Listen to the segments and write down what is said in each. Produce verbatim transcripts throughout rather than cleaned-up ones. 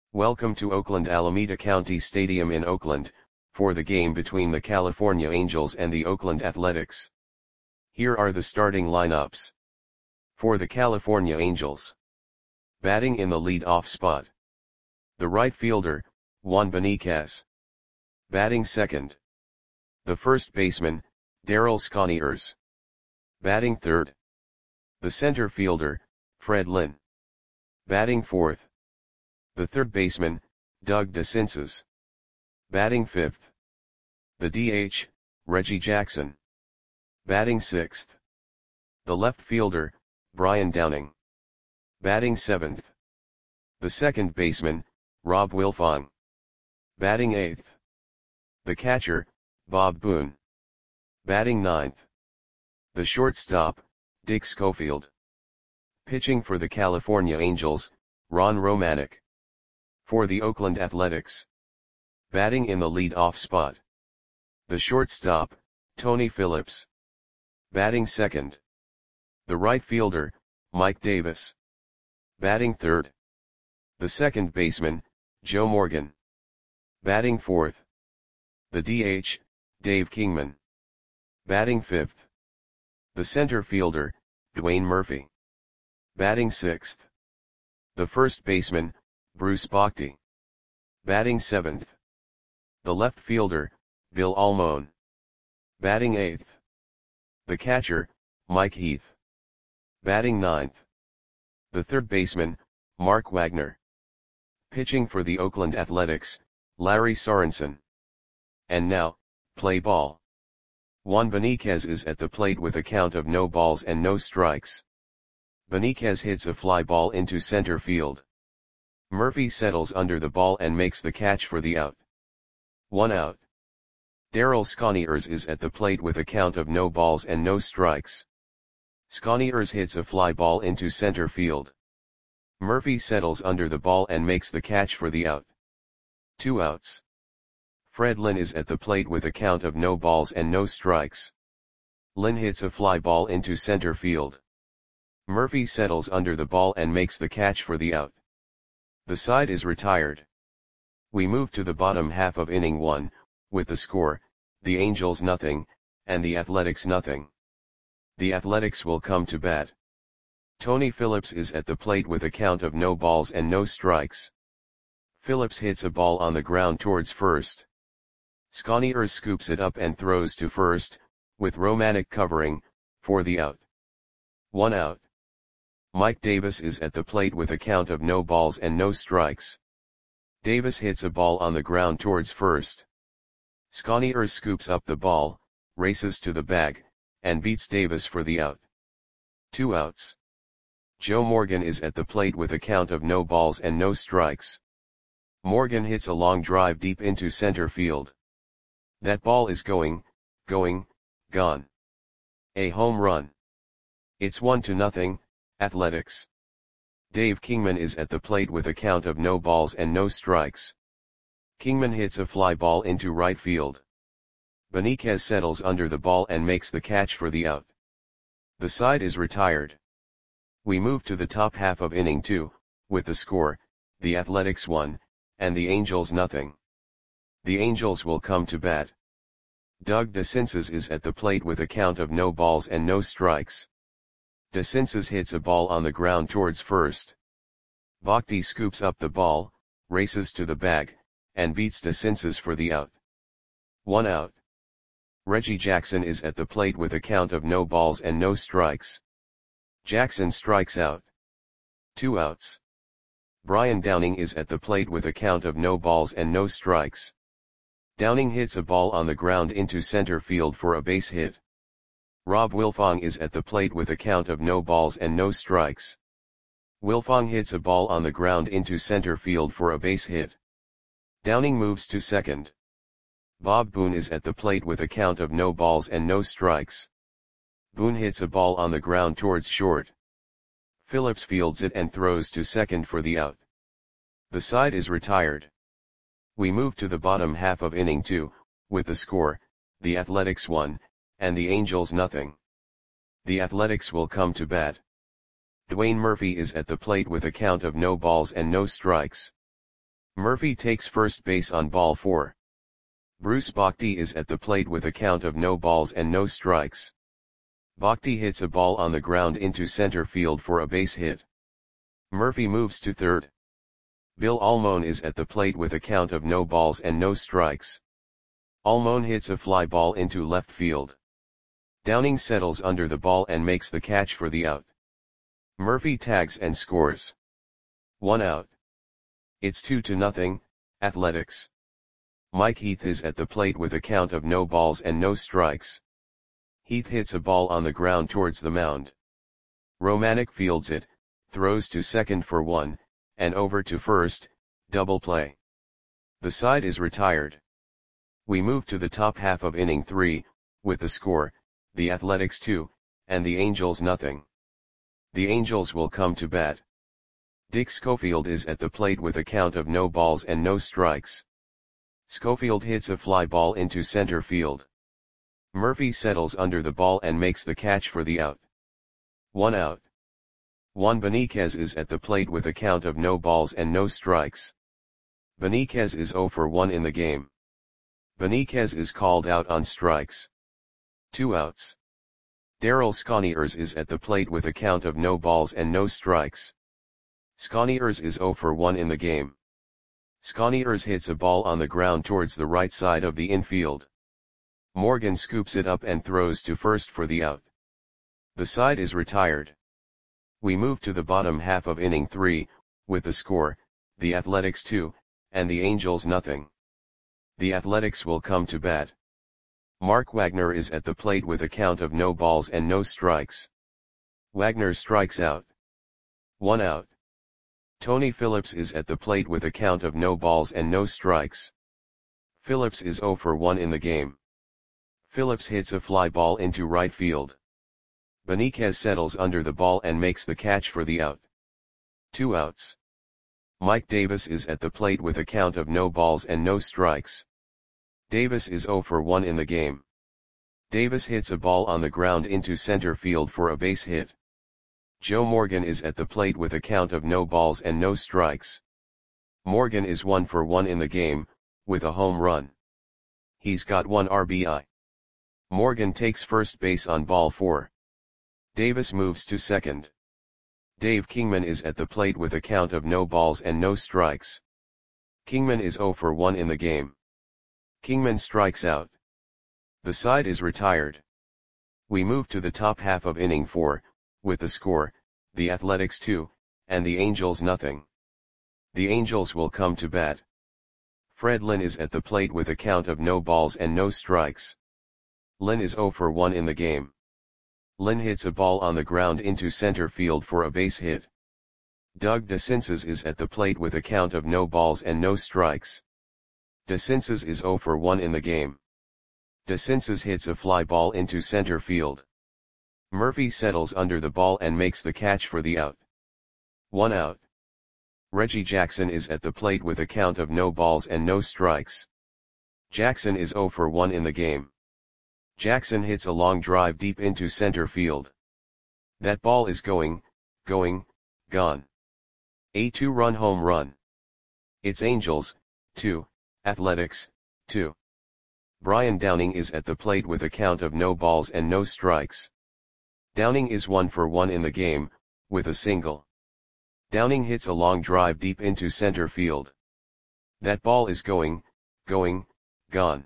Welcome to Oakland Alameda County Stadium in Oakland, for the game between the California Angels and the Oakland Athletics. Here are the starting lineups. For the California Angels. Batting in the lead-off spot. The right fielder, Juan Beniquez. Batting second. The first baseman, Darryl Sconiers. Batting third. The center fielder, Fred Lynn. Batting fourth. The third baseman, Doug DeCinces. Batting fifth. The D H, Reggie Jackson. Batting sixth. The left fielder, Brian Downing. Batting seventh. The second baseman, Rob Wilfong. Batting eighth. The catcher, Bob Boone. Batting ninth. The shortstop, Dick Schofield. Pitching for the California Angels, Ron Romanick. For the Oakland Athletics. Batting in the lead-off spot. The shortstop, Tony Phillips. Batting second. The right fielder, Mike Davis. Batting third. The second baseman, Joe Morgan. Batting fourth. The D H, Dave Kingman. Batting fifth. The center fielder, Dwayne Murphy. Batting sixth. The first baseman, Bruce Bochy. Batting seventh. The left fielder, Bill Almon. Batting eighth. The catcher, Mike Heath. Batting ninth. The third baseman, Mark Wagner. Pitching for the Oakland Athletics, Larry Sorensen. And now, play ball. Juan Beniquez is at the plate with a count of no balls and no strikes. Beniquez hits a fly ball into center field. Murphy settles under the ball and makes the catch for the out. One out. Darryl Sconiers is at the plate with a count of no balls and no strikes. Sconiers hits a fly ball into center field. Murphy settles under the ball and makes the catch for the out. Two outs. Fred Lynn is at the plate with a count of no balls and no strikes. Lynn hits a fly ball into center field. Murphy settles under the ball and makes the catch for the out. The side is retired. We move to the bottom half of inning one, with the score, the Angels nothing, and the Athletics nothing. The Athletics will come to bat. Tony Phillips is at the plate with a count of no balls and no strikes. Phillips hits a ball on the ground towards first. Sconiers scoops it up and throws to first, with Romanick covering, for the out. One out. Mike Davis is at the plate with a count of no balls and no strikes. Davis hits a ball on the ground towards first. Sconiers scoops up the ball, races to the bag, and beats Davis for the out. Two outs. Joe Morgan is at the plate with a count of no balls and no strikes. Morgan hits a long drive deep into center field. That ball is going, going, gone. A home run. It's one to nothing, Athletics. Dave Kingman is at the plate with a count of no balls and no strikes. Kingman hits a fly ball into right field. Beniquez settles under the ball and makes the catch for the out. The side is retired. We move to the top half of inning two, with the score, the Athletics one, and the Angels nothing. The Angels will come to bat. Doug DeCinces is at the plate with a count of no balls and no strikes. DeCinces hits a ball on the ground towards first. Bochy scoops up the ball, races to the bag, and beats DeCinces for the out. One out. Reggie Jackson is at the plate with a count of no balls and no strikes. Jackson strikes out. Two outs. Brian Downing is at the plate with a count of no balls and no strikes. Downing hits a ball on the ground into center field for a base hit. Rob Wilfong is at the plate with a count of no balls and no strikes. Wilfong hits a ball on the ground into center field for a base hit. Downing moves to second. Bob Boone is at the plate with a count of no balls and no strikes. Boone hits a ball on the ground towards short. Phillips fields it and throws to second for the out. The side is retired. We move to the bottom half of inning two, with the score, the Athletics one, and the Angels nothing. The Athletics will come to bat. Dwayne Murphy is at the plate with a count of no balls and no strikes. Murphy takes first base on ball four. Bruce Bhakti is at the plate with a count of no balls and no strikes. Bhakti hits a ball on the ground into center field for a base hit. Murphy moves to third. Bill Almon is at the plate with a count of no balls and no strikes. Almon hits a fly ball into left field. Downing settles under the ball and makes the catch for the out. Murphy tags and scores. One out. It's two to nothing, Athletics. Mike Heath is at the plate with a count of no balls and no strikes. Heath hits a ball on the ground towards the mound. Romanek fields it, throws to second for one, and over to first, double play. The side is retired. We move to the top half of inning three, with the score, the Athletics two, and the Angels nothing. The Angels will come to bat. Dick Schofield is at the plate with a count of no balls and no strikes. Schofield hits a fly ball into center field. Murphy settles under the ball and makes the catch for the out. One out. Juan Beniquez is at the plate with a count of no balls and no strikes. Beniquez is zero for one in the game. Beniquez is called out on strikes. Two outs. Darryl Sconiers is at the plate with a count of no balls and no strikes. Sconiers is zero for one in the game. Sconiers hits a ball on the ground towards the right side of the infield. Morgan scoops it up and throws to first for the out. The side is retired. We move to the bottom half of inning three, with the score, the Athletics two, and the Angels nothing. The Athletics will come to bat. Mark Wagner is at the plate with a count of no balls and no strikes. Wagner strikes out. One out. Tony Phillips is at the plate with a count of no balls and no strikes. Phillips is zero for one in the game. Phillips hits a fly ball into right field. Beniquez settles under the ball and makes the catch for the out. Two outs. Mike Davis is at the plate with a count of no balls and no strikes. Davis is zero for one in the game. Davis hits a ball on the ground into center field for a base hit. Joe Morgan is at the plate with a count of no balls and no strikes. Morgan is one for one in the game, with a home run. He's got one R B I. Morgan takes first base on ball four. Davis moves to second. Dave Kingman is at the plate with a count of no balls and no strikes. Kingman is zero for one in the game. Kingman strikes out. The side is retired. We move to the top half of inning four, with the score, the Athletics two, and the Angels nothing. The Angels will come to bat. Fred Lynn is at the plate with a count of no balls and no strikes. Lynn is zero for one in the game. Lynn hits a ball on the ground into center field for a base hit. Doug DeCinces is at the plate with a count of no balls and no strikes. DeCinces is zero for one in the game. DeCinces hits a fly ball into center field. Murphy settles under the ball and makes the catch for the out. One out. Reggie Jackson is at the plate with a count of no balls and no strikes. Jackson is zero for one in the game. Jackson hits a long drive deep into center field. That ball is going, going, gone. A two-run home run. It's Angels, two, Athletics, two. Brian Downing is at the plate with a count of no balls and no strikes. Downing is one for one in the game, with a single. Downing hits a long drive deep into center field. That ball is going, going, gone.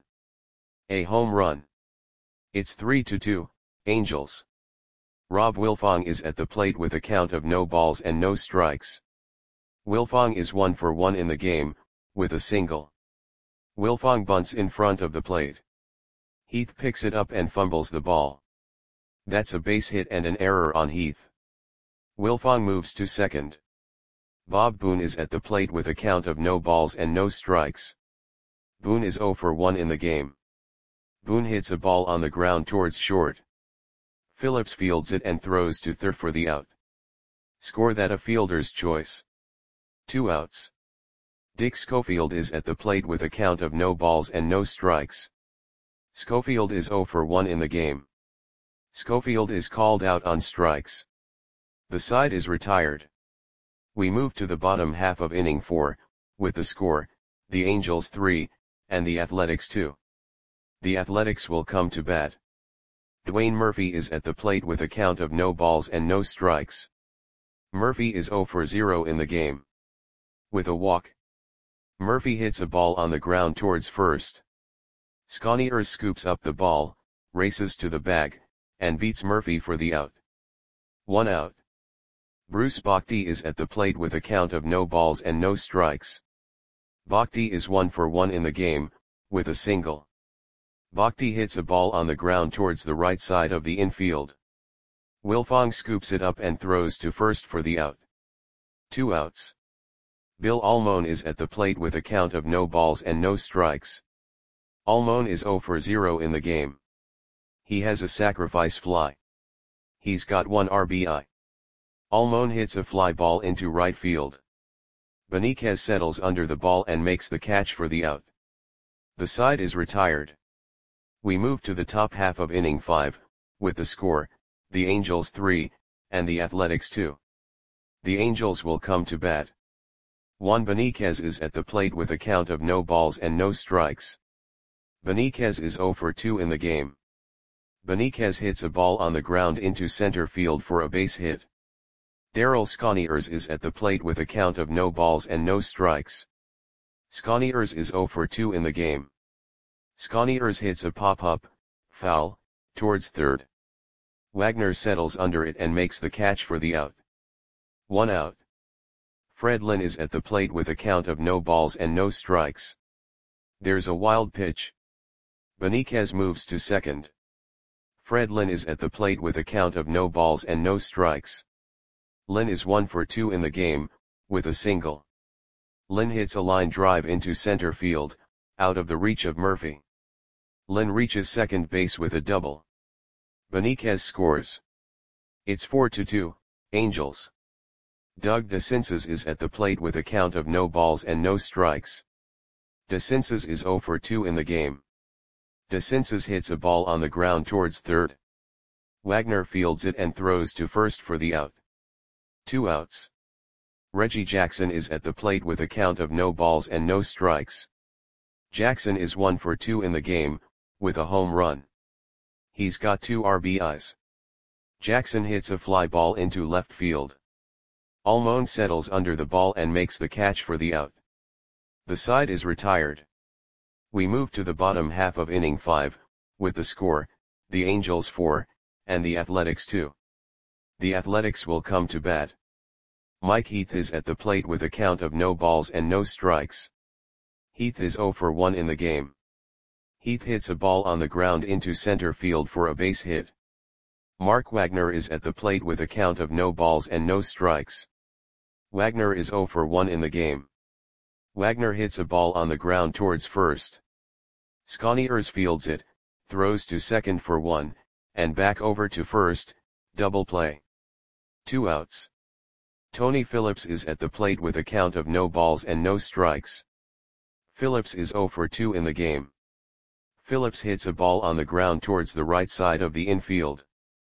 A home run. It's three to two, Angels. Rob Wilfong is at the plate with a count of no balls and no strikes. Wilfong is one for one in the game, with a single. Wilfong bunts in front of the plate. Heath picks it up and fumbles the ball. That's a base hit and an error on Heath. Wilfong moves to second. Bob Boone is at the plate with a count of no balls and no strikes. Boone is zero for one in the game. Boone hits a ball on the ground towards short. Phillips fields it and throws to third for the out. Score that a fielder's choice. Two outs. Dick Schofield is at the plate with a count of no balls and no strikes. Schofield is zero for one in the game. Schofield is called out on strikes. The side is retired. We move to the bottom half of inning four, with the score, the Angels three, and the Athletics two. The Athletics will come to bat. Dwayne Murphy is at the plate with a count of no balls and no strikes. Murphy is zero for zero in the game. With a walk, Murphy hits a ball on the ground towards first. Sconiers scoops up the ball, races to the bag, and beats Murphy for the out. One out. Bruce Bhakti is at the plate with a count of no balls and no strikes. Bhakti is one for one in the game, with a single. Bhakti hits a ball on the ground towards the right side of the infield. Wilfong scoops it up and throws to first for the out. Two outs. Bill Almon is at the plate with a count of no balls and no strikes. Almon is zero for zero in the game. He has a sacrifice fly. He's got one R B I. Almon hits a fly ball into right field. Benitez settles under the ball and makes the catch for the out. The side is retired. We move to the top half of inning five, with the score, the Angels three, and the Athletics two. The Angels will come to bat. Juan Benitez is at the plate with a count of no balls and no strikes. Benitez is zero for two in the game. Benitez hits a ball on the ground into center field for a base hit. Darryl Sconiers is at the plate with a count of no balls and no strikes. Sconiers is zero for two in the game. Sconiers hits a pop-up, foul, towards third. Wagner settles under it and makes the catch for the out. One out. Fred Lynn is at the plate with a count of no balls and no strikes. There's a wild pitch. Benitez moves to second. Fred Lynn is at the plate with a count of no balls and no strikes. Lynn is one for two in the game, with a single. Lynn hits a line drive into center field, out of the reach of Murphy. Lynn reaches second base with a double. Benitez scores. It's four to two, Angels. Doug DeCinces is at the plate with a count of no balls and no strikes. DeCinces is zero for two in the game. DeCinces hits a ball on the ground towards third. Wagner fields it and throws to first for the out. Two outs. Reggie Jackson is at the plate with a count of no balls and no strikes. Jackson is one for two in the game, with a home run. He's got two R B Is. Jackson hits a fly ball into left field. Almon settles under the ball and makes the catch for the out. The side is retired. We move to the bottom half of inning five, with the score, the Angels four, and the Athletics two. The Athletics will come to bat. Mike Heath is at the plate with a count of no balls and no strikes. Heath is zero for one in the game. Heath hits a ball on the ground into center field for a base hit. Mark Wagner is at the plate with a count of no balls and no strikes. Wagner is zero for one in the game. Wagner hits a ball on the ground towards first. Sconiers fields it, throws to second for one, and back over to first, double play. Two outs. Tony Phillips is at the plate with a count of no balls and no strikes. Phillips is zero for two in the game. Phillips hits a ball on the ground towards the right side of the infield.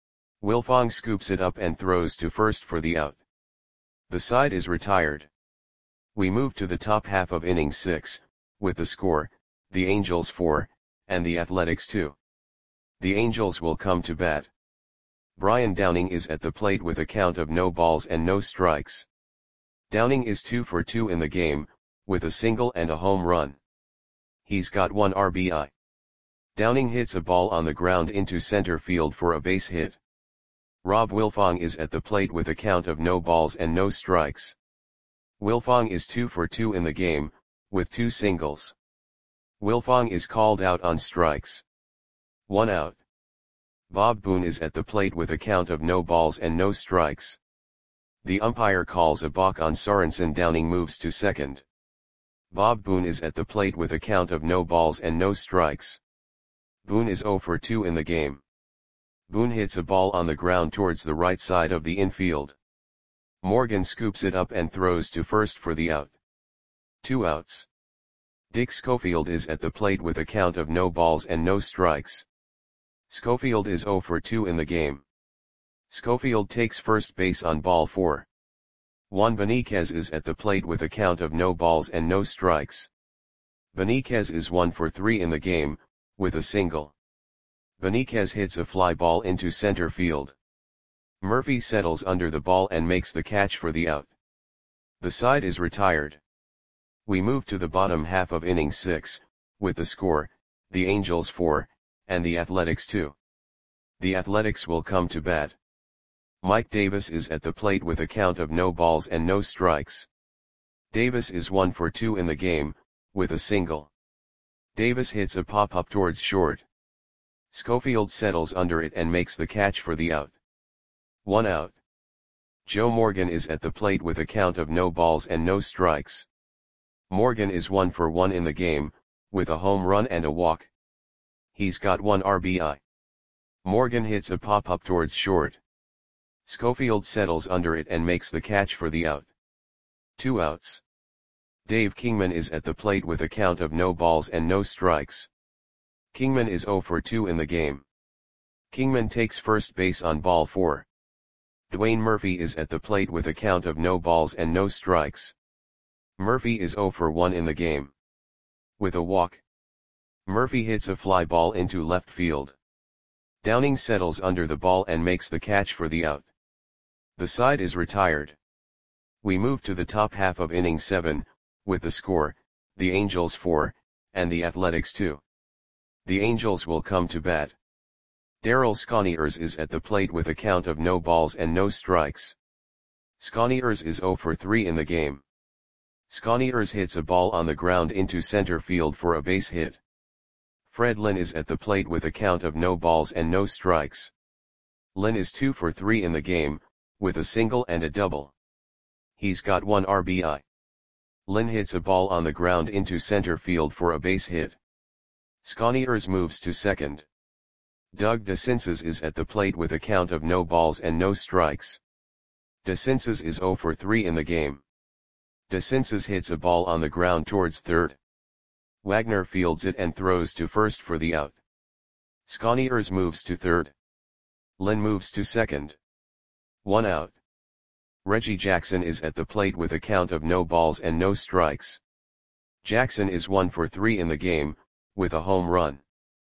Wilfong scoops it up and throws to first for the out. The side is retired. We move to the top half of inning six, with the score, the Angels four, and the Athletics two. The Angels will come to bat. Brian Downing is at the plate with a count of no balls and no strikes. Downing is two for two in the game, with a single and a home run. He's got one R B I. Downing hits a ball on the ground into center field for a base hit. Rob Wilfong is at the plate with a count of no balls and no strikes. Wilfong is two for two in the game, with two singles. Wilfong is called out on strikes. One out. Bob Boone is at the plate with a count of no balls and no strikes. The umpire calls a balk on Sorensen. Downing moves to second. Bob Boone is at the plate with a count of no balls and no strikes. Boone is zero for two in the game. Boone hits a ball on the ground towards the right side of the infield. Morgan scoops it up and throws to first for the out. Two outs. Dick Schofield is at the plate with a count of no balls and no strikes. Schofield is zero for two in the game. Schofield takes first base on ball four. Juan Benitez is at the plate with a count of no balls and no strikes. Benitez is one for three in the game, with a single. Benitez hits a fly ball into center field. Murphy settles under the ball and makes the catch for the out. The side is retired. We move to the bottom half of inning six, with the score, the Angels four, and the Athletics two. The Athletics will come to bat. Mike Davis is at the plate with a count of no balls and no strikes. Davis is one for two in the game, with a single. Davis hits a pop-up towards short. Schofield settles under it and makes the catch for the out. One out. Joe Morgan is at the plate with a count of no balls and no strikes. Morgan is one for one in the game, with a home run and a walk. He's got one R B I. Morgan hits a pop-up towards short. Schofield settles under it and makes the catch for the out. Two outs. Dave Kingman is at the plate with a count of no balls and no strikes. Kingman is zero for two in the game. Kingman takes first base on ball four. Dwayne Murphy is at the plate with a count of no balls and no strikes. Murphy is zero for one in the game. With a walk. Murphy hits a fly ball into left field. Downing settles under the ball and makes the catch for the out. The side is retired. We move to the top half of inning seven, with the score, the Angels four, and the Athletics two. The Angels will come to bat. Darryl Sconiers is at the plate with a count of no balls and no strikes. Sconiers is zero for three in the game. Sconiers hits a ball on the ground into center field for a base hit. Fred Lynn is at the plate with a count of no balls and no strikes. Lynn is two for three in the game, with a single and a double. He's got one R B I. Lynn hits a ball on the ground into center field for a base hit. Sconiers moves to second. Doug DeCinces is at the plate with a count of no balls and no strikes. DeCinces is zero for three in the game. DeCinces hits a ball on the ground towards third. Wagner fields it and throws to first for the out. Sconiers moves to third. Lynn moves to second. One out. Reggie Jackson is at the plate with a count of no balls and no strikes. Jackson is one for three in the game, with a home run.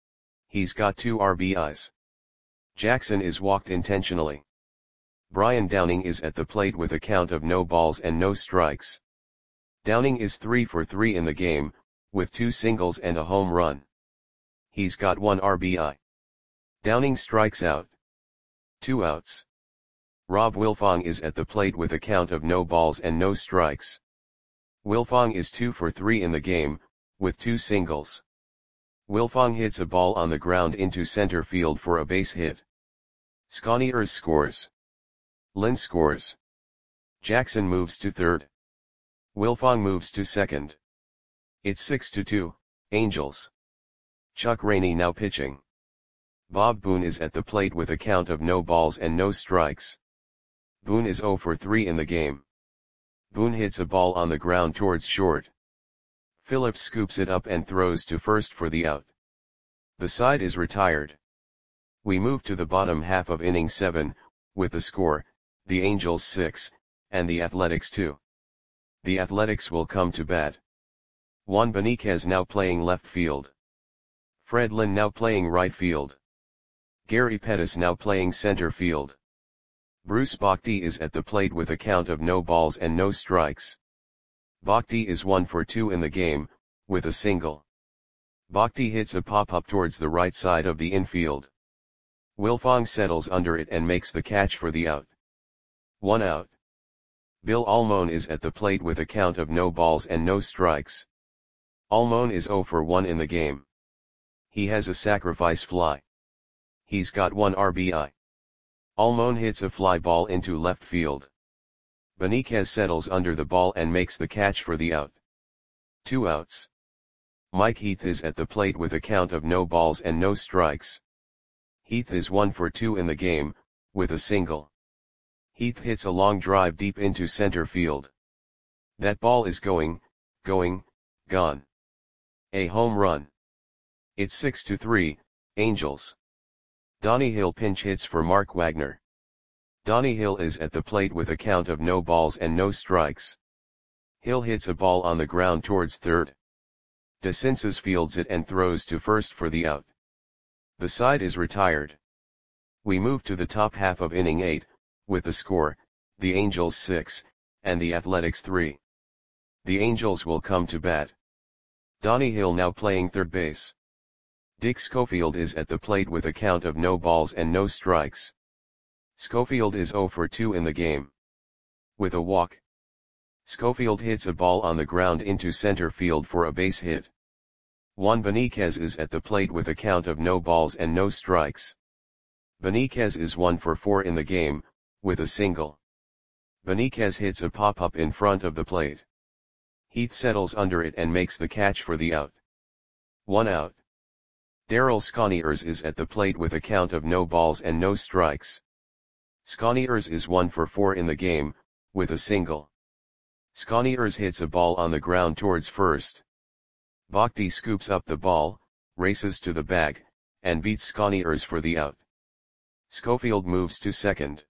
He's got two R B Is. Jackson is walked intentionally. Brian Downing is at the plate with a count of no balls and no strikes. Downing is three for three in the game, with two singles and a home run. He's got one R B I. Downing strikes out. Two outs. Rob Wilfong is at the plate with a count of no balls and no strikes. Wilfong is two for three in the game, with two singles. Wilfong hits a ball on the ground into center field for a base hit. Sconiers scores. Lynn scores. Jackson moves to third. Wilfong moves to second. It's six to two, Angels. Chuck Rainey now pitching. Bob Boone is at the plate with a count of no balls and no strikes. Boone is zero for three in the game. Boone hits a ball on the ground towards short. Phillips scoops it up and throws to first for the out. The side is retired. We move to the bottom half of inning seven, with the score, the Angels six, and the Athletics two. The Athletics will come to bat. Juan Benitez now playing left field. Fred Lynn now playing right field. Gary Pettis now playing center field. Bruce Bochy is at the plate with a count of no balls and no strikes. Bochy is one for two in the game, with a single. Bochy hits a pop-up towards the right side of the infield. Wilfong settles under it and makes the catch for the out. One out. Bill Almon is at the plate with a count of no balls and no strikes. Almon is zero for one in the game. He has a sacrifice fly. He's got one R B I. Almon hits a fly ball into left field. Benitez settles under the ball and makes the catch for the out. Two outs. Mike Heath is at the plate with a count of no balls and no strikes. Heath is one for two in the game, with a single. Heath hits a long drive deep into center field. That ball is going, going, gone. A home run. It's six to three, Angels. Donnie Hill pinch hits for Mark Wagner. Donnie Hill is at the plate with a count of no balls and no strikes. Hill hits a ball on the ground towards third. DeCinces fields it and throws to first for the out. The side is retired. We move to the top half of inning eight, with the score, the Angels six, and the Athletics three. The Angels will come to bat. Donnie Hill now playing third base. Dick Schofield is at the plate with a count of no balls and no strikes. Schofield is oh for two in the game. With a walk. Schofield hits a ball on the ground into center field for a base hit. Juan Beniquez is at the plate with a count of no balls and no strikes. Beniquez is one for four in the game, with a single. Beniquez hits a pop-up in front of the plate. Heath settles under it and makes the catch for the out. One out. Darryl Sconiers is at the plate with a count of no balls and no strikes. Sconiers is one for four in the game, with a single. Sconiers hits a ball on the ground towards first. Bhakti scoops up the ball, races to the bag, and beats Sconiers for the out. Schofield moves to second.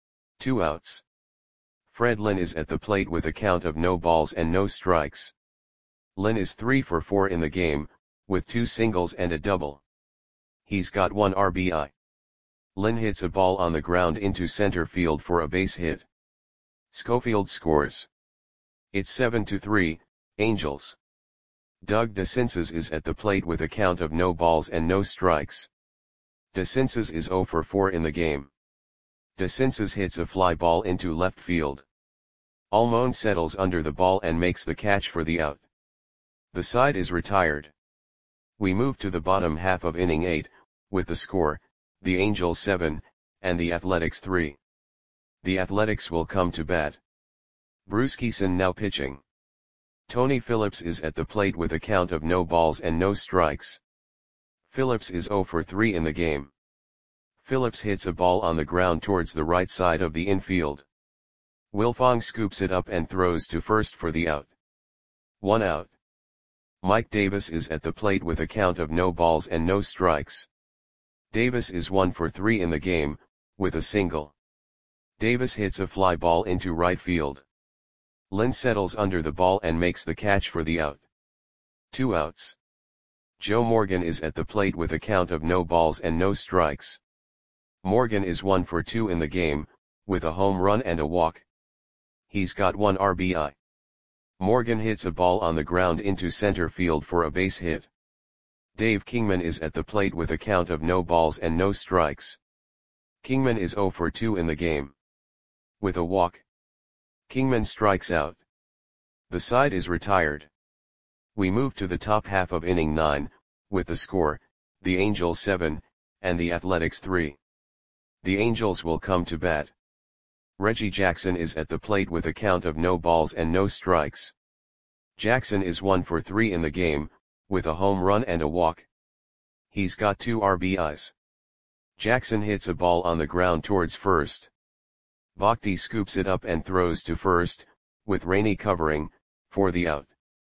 Two outs. Fred Lynn is at the plate with a count of no balls and no strikes. Lynn is three for four in the game, with two singles and a double. He's got one R B I. Lynn hits a ball on the ground into center field for a base hit. Schofield scores. It's seven to three, Angels. Doug DeCinces is at the plate with a count of no balls and no strikes. DeCinces is oh for four in the game. DeCinces hits a fly ball into left field. Almon settles under the ball and makes the catch for the out. The side is retired. We move to the bottom half of inning eight, with the score, the Angels seven, and the Athletics three. The Athletics will come to bat. Bruce Kison now pitching. Tony Phillips is at the plate with a count of no balls and no strikes. Phillips is oh for three in the game. Phillips hits a ball on the ground towards the right side of the infield. Wilfong scoops it up and throws to first for the out. One out. Mike Davis is at the plate with a count of no balls and no strikes. Davis is one for three in the game, with a single. Davis hits a fly ball into right field. Lynn settles under the ball and makes the catch for the out. Two outs. Joe Morgan is at the plate with a count of no balls and no strikes. Morgan is one for two in the game, with a home run and a walk. He's got one R B I. Morgan hits a ball on the ground into center field for a base hit. Dave Kingman is at the plate with a count of no balls and no strikes. Kingman is oh for two in the game. With a walk. Kingman strikes out. The side is retired. We move to the top half of inning nine, with the score, the Angels seven, and the Athletics three. The Angels will come to bat. Reggie Jackson is at the plate with a count of no balls and no strikes. Jackson is one for three in the game, with a home run and a walk. He's got two R B Is. Jackson hits a ball on the ground towards first. Bhakti scoops it up and throws to first, with Rainey covering, for the out.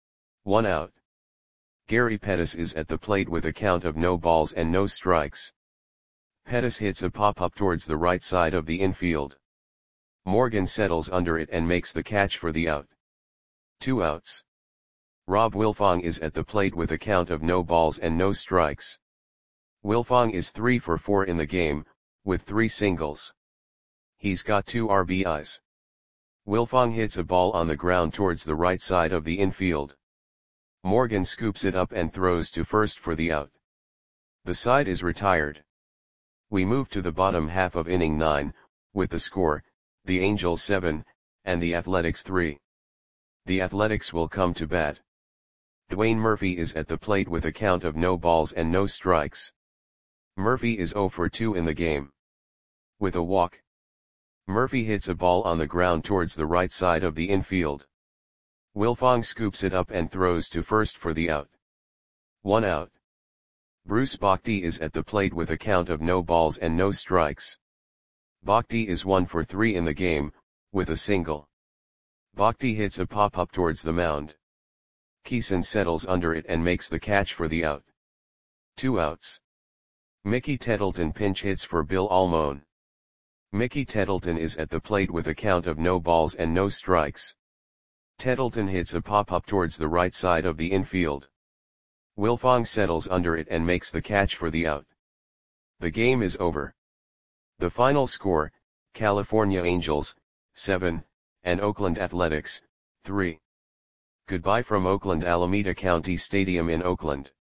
One out. Gary Pettis is at the plate with a count of no balls and no strikes. Pettis hits a pop-up towards the right side of the infield. Morgan settles under it and makes the catch for the out. Two outs. Rob Wilfong is at the plate with a count of no balls and no strikes. Wilfong is three for four in the game, with three singles. He's got two R B Is. Wilfong hits a ball on the ground towards the right side of the infield. Morgan scoops it up and throws to first for the out. The side is retired. We move to the bottom half of inning nine, with the score, the Angels seven, and the Athletics three. The Athletics will come to bat. Dwayne Murphy is at the plate with a count of no balls and no strikes. Murphy is oh for two in the game. With a walk. Murphy hits a ball on the ground towards the right side of the infield. Wilfong scoops it up and throws to first for the out. One out. Bruce Bhakti is at the plate with a count of no balls and no strikes. Bhakti is one for three in the game, with a single. Bhakti hits a pop-up towards the mound. Kison settles under it and makes the catch for the out. Two outs. Mickey Tettleton pinch hits for Bill Almon. Mickey Tettleton is at the plate with a count of no balls and no strikes. Tettleton hits a pop-up towards the right side of the infield. Wilfong settles under it and makes the catch for the out. The game is over. The final score, California Angels, seven, and Oakland Athletics, three. Goodbye from Oakland Alameda County Stadium in Oakland.